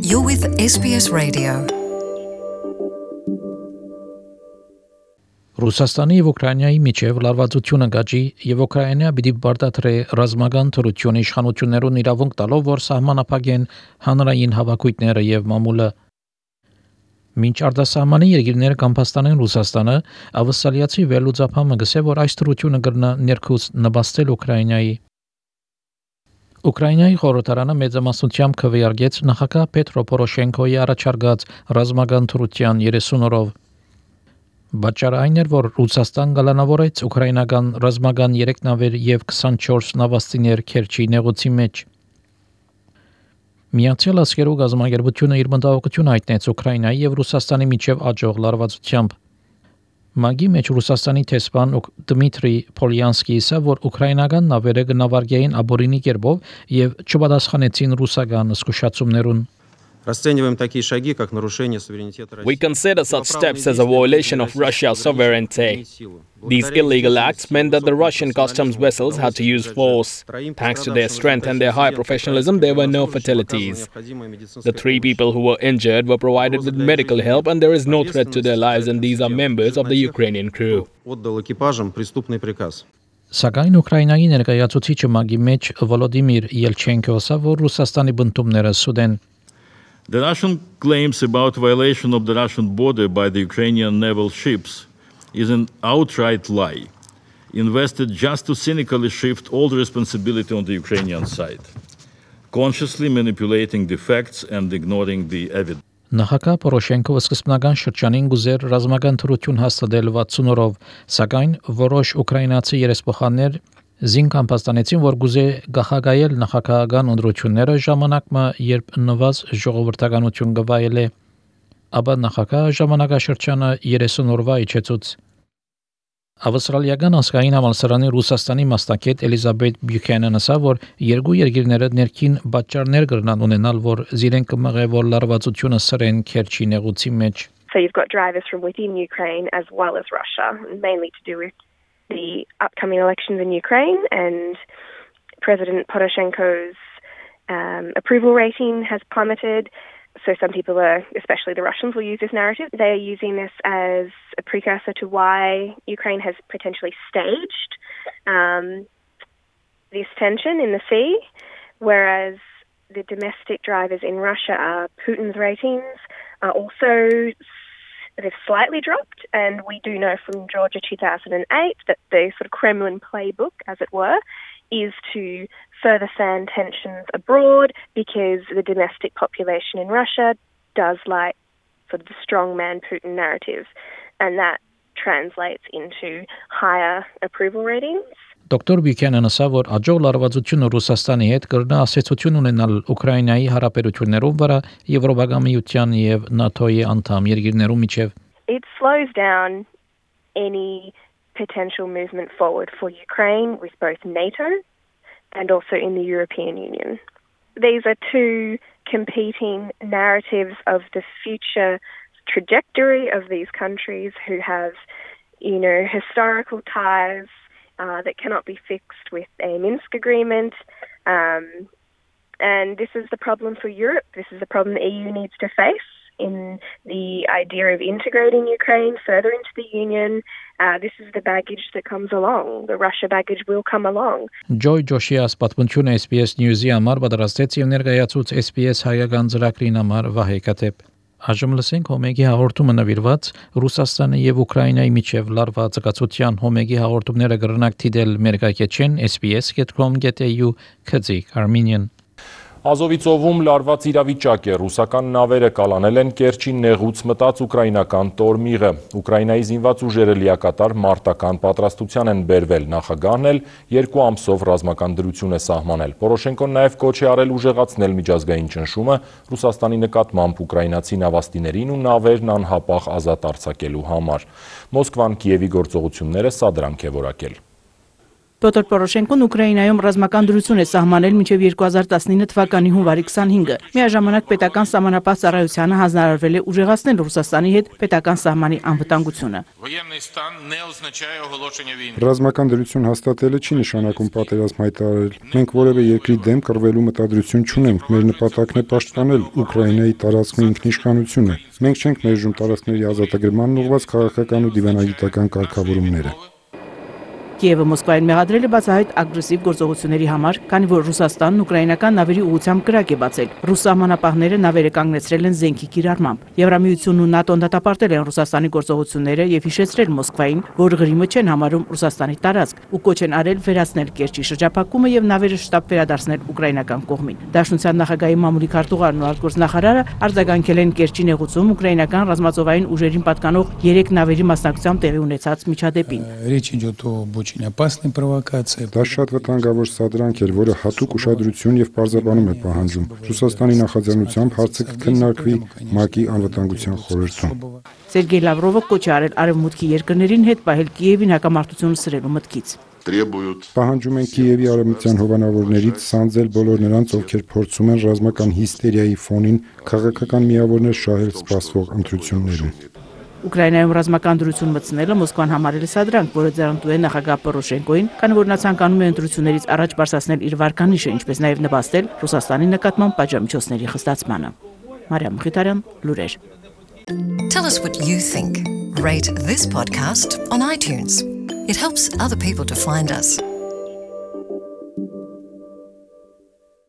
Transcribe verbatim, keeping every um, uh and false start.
You're with S B S Radio. Ռուսաստանի եւ Ուկրաինայի միջև լարվածությունը գաճի եւ Ուկրաինա պիտի բարդատրե ռազմական թրություն իշխանություններուն իրավունք տալով, որ սահմանափակեն հանրային հավաքույթները եւ մամուլը։ Մինչ արտասահմանի երկիրները կամփաստանեն Ռուսաստանը, ավսալիացի վերլուծապամը գսե, որ այս թրությունը կրնա ներքուս նպաստել Ուկրաինայի։ Ուկրաինայի խորհրդարանը մեծամասնությամբ քվեարկեց նախագահ Պետրո Պորոշենկոյի առաջարկած ռազմական թրության երեսուն օրով։ Բաճարը այն էր, որ Ռուսաստան գալանավորեց ուկրաինական ռազմական երեք նավեր եւ քսանչորս նավաստիներ Քերչի նեղուցի մեջ։ Միացյալ Աշխարհի գազամագերբությունը իր մտահոգությունը հայտնեց Ուկրաինայի եւ Ռուսաստանի միջև աճող լարվածությամբ։ Մագի մեջ Ռուսաստանի տեսփան Դմիտրի Պոլյանսկի ասա, որ ուկրաինական նավերը գնավարգեին աբորինի կերպով եւ չպատասխանեցին ռուսական զսկուշացումներուն։ We consider such steps as a violation of Russia's sovereignty. These illegal acts meant that the Russian customs vessels had to use force. Thanks to their strength and their high professionalism, there were no fatalities. The three people who were injured were provided with medical help, and there is no threat to their lives, and these are members of the Ukrainian crew. Սակայն Ուկրաինայի ներկայացուցիչը մագի մեջ Վոլոդիմիր Ելչենկոն ասա, որ Ռուսաստանի բնդումները սուդեն։ The Russian claims about violation of the Russian border by the Ukrainian naval ships is an outright lie, invested just to cynically shift all the responsibility on the Ukrainian side, consciously manipulating the facts and ignoring the evidence. Նախագահ Պորոշենկովը սկզբնական շրջանին գուզեր ռազմական թրություն հաստատել վաթսուն օրով, սակայն որոշ ուկրաինացի երեսփոխաններ Զինքան պաստանեցին, որ գուզե գախագայել նախագահական ընդրությունները ժամանակը, երբ նվազ ժողովրդականություն գվայել է, ապա նախագահ ժամանակաշրջանը երեսուն օրվա իջեցուց։ Ավստրալիական ազգային համալսարանի Ռուսաստանի մասնակետ Էլիզաբեթ Բյուքենեն ասա, որ երկու երկիրները ներքին պատճառներ կրնան ունենալ, որ զիրեն կմղե, որ լարվածությունը սրեն Քերչի նեղուցի մեջ։ So you've got drivers from within Ukraine as well as Russia, mainly to do with the upcoming elections in Ukraine, and President Poroshenko's um, approval rating has plummeted. So some people are, especially the Russians, will use this narrative. They are using this as a precursor to why Ukraine has potentially staged um, this tension in the sea, whereas the domestic drivers in Russia are Putin's ratings are also they've slightly dropped, and we do know from Georgia two thousand eight that the sort of Kremlin playbook, as it were, is to further fan tensions abroad because the domestic population in Russia does like sort of the strongman Putin narrative, and that translates into higher approval ratings. Դոկտոր Բյուքենեն ասա, որ աջող լարվածությունը Ռուսաստանի հետ կրնա ասացություն ունենալ Ուկրաինայի հարաբերություններով վրա Եվրոպական միության եւ ՆԱՏՕ-ի անդամ երկիրներու միջև. It slows down any potential movement forward for Ukraine with both NATO and also in the European Union. These are two competing narratives of the future trajectory of these countries who have, you know, historical ties Uh, that cannot be fixed with a Minsk agreement. Um, and this is the problem for Europe. This is the problem the E U needs to face in the idea of integrating Ukraine further into the Union. Uh, this is the baggage that comes along. The Russia baggage will come along. Joy Joshia պատմությունը S B S News-ի համար պատրաստեց եւ ներկայացուց S B S հայկական ծրագրին համար Վահե Կատեփ։ Այժմ լսենք Հոմեգի հաղորդումը նվիրված Ռուսաստանի եւ Ուկրաինայի միջև լարված զգացության Հոմեգի հաղորդումները կրնակ դիտել մերկայքեչեն S B S dot com dot A U քծիկ Armenian. Ազովի ծովում լարված իրավիճակ է, ռուսական նավերը կալանել են Կերչի նեղուց մտած ուկրաինական տորմիղը։ Ուկրաինայի զինված ուժերը լիակատար մարտական պատրաստության են բերվել, նախագահն էլ երկու ամսով ռազմական դրություն է սահմանել։ Պորոշենկոն նաև կոչ է արել ուժեղացնել միջազգային ճնշումը Ռուսաստանի նկատմամբ ուկրաինացի նավաստիներին ու նավերն անհապաղ ազատ արձակելու համար։ Մոսկվան Կիևի գործողությունները սադրանք է որակել։ Պյոտր Պորոշենկոն Ուկրաինայում ռազմական դրություն է սահմանել մինչև երկու հազար տասնինը թվականի հունվարի քսանհինգը։ Միաժամանակ պետական սահմանապահ ծառայությանը հանձնարարվել է ուժեղացնել Ռուսաստանի հետ պետական սահմանի անվտանգությունը։ Ռազմական դրություն հաստատելը չի նշանակում պատերազմ հայտարարել։ Մենք որևէ երկրի դեմ կռվելու մտադրություն չունենք։ Մեր նպատակն է պաշտպանել Ուկրաինայի տարածքի ինքնիշխանությունը։ Մենք չենք մերժում տարածքների ազատագրմանն ուղղված քաղաքական ու դիվանագիտական կարգավորումները։ Կիևը Մոսկվային մեղադրել է բացահայտ ագրեսիվ գործողությունների համար, քանի որ Ռուսաստանն ուկրաինական նավերի ուղղությամբ կրակ է բացել։ Ռուս սահմանապահները նավերը կանգնեցրել են զենքի կիրառմամբ։ Եվրամիությունն ու ՆԱՏՕ-ն դատապարտել են Ռուսաստանի գործողությունները եւ հիշեցրել Մոսկվային, որ Ղրիմը չեն համարում Ռուսաստանի տարածք, ու կոչ են արել վերացնել Կերչի շրջափակումը եւ նավերը շտապ վերադարձնել ուկրաինական կողմին։ Դաշնության նախագահի մամուլի քարտուղարն ու արտգործնախարարը արձագանքել են Կերչի նեղուցում ուկրաինական ռազմածովային ուժերին պատկանող երեք նավերի մասնակցությամբ տեղի ունեցած միջադեպին։ Դա շատ վտանգավոր սադրանք էր, որը հատուկ ուշադրություն եւ պարզաբանում է պահանջում։ Ռուսաստանի նախաձեռնությամբ հարցը կքննարկվի ՄԱԿ-ի անվտանգության խորհրդում։ Սերգեյ Լավրովը կոչ է արել արևմուտքի երկրներին հետ պահել Կիևին հակամարտությունը սրելու մտքից։ Պահանջում են Կիևի արևմտյան հովանավորներից սանձել բոլոր նրանց, ովքեր փորձում են ռազմական հիստերիայի ֆոնին քաղաքական միավորներ շահել սպասվող ընտրություններում։ Ուկրաինայում ռազմական դրություն մտցնելը Մոսկվան համարել է սադրանք, որը ձեռնտու է նախագահ Պորոշենկոին, քանի որ նա ցանկանում է ընտրություններից առաջ բարձրացնել իր վարկանիշը, ինչպես նաև նպաստել Ռուսաստանի նկատմամբ պատժամիջոցների խստացմանը։ Մարիամ Մխիթարյան, լուրեր։ Tell us what you think. Rate this podcast on iTunes. It helps other people to find us.